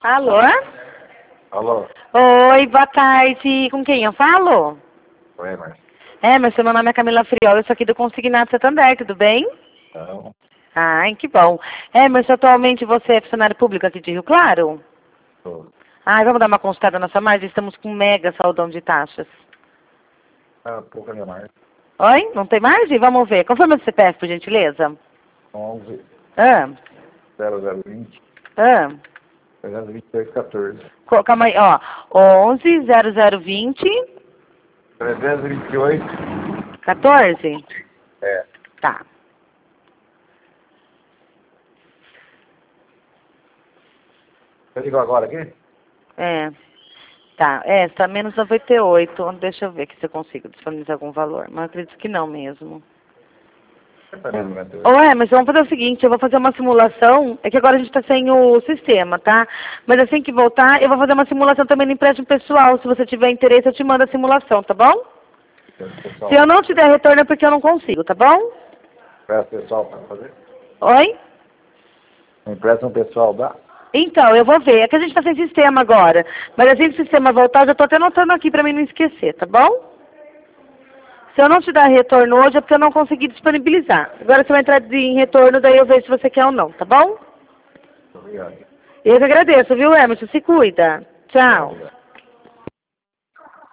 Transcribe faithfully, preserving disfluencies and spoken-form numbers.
Alô? Alô? Oi, boa tarde. Com quem eu falo? Oi, Márcio. É, mas seu nome é Camila Friola, eu sou aqui do Consignado Santander, tudo bem? Não, Ai, que bom. É, mas atualmente você é funcionário público aqui de Rio Claro? tô. Ai, vamos dar uma consultada na sua margem, estamos com mega saldão de taxas. Ah, pouca minha marca. Oi? Não tem margem? Vamos ver. Confirma o C P F, por gentileza. onze, Ah, zero zero vinte, ah. trezentos e vinte e dois, quatorze. Co- Calma aí, ó. onze, zero zero vinte, trezentos e vinte e oito. quatorze? É. Tá. Você ligou agora aqui? É. Tá, é, está menos noventa e oito. Deixa eu ver aqui se eu consigo disponibilizar algum valor. Mas eu acredito que não mesmo. Tá mesmo, noventa e oito. Ué, mas vamos fazer o seguinte, eu vou fazer uma simulação. É que agora a gente está sem o sistema, tá? Mas assim que voltar, eu vou fazer uma simulação também no empréstimo pessoal. Se você tiver interesse, eu te mando a simulação, tá bom? Pessoal, Se eu não te der retorno é porque eu não consigo, tá bom? empresta pessoal para fazer? Oi? Empresta um pessoal, dá? Então, eu vou ver. É que a gente está sem sistema agora. Mas assim que o sistema voltar, eu já estou até anotando aqui para mim não esquecer, tá bom? Se eu não te dar retorno hoje é porque eu não consegui disponibilizar. Agora você vai entrar em retorno, daí eu vejo se você quer ou não, tá bom? Obrigado. Eu que agradeço, viu, Emerson? Se cuida. Tchau. Obrigado.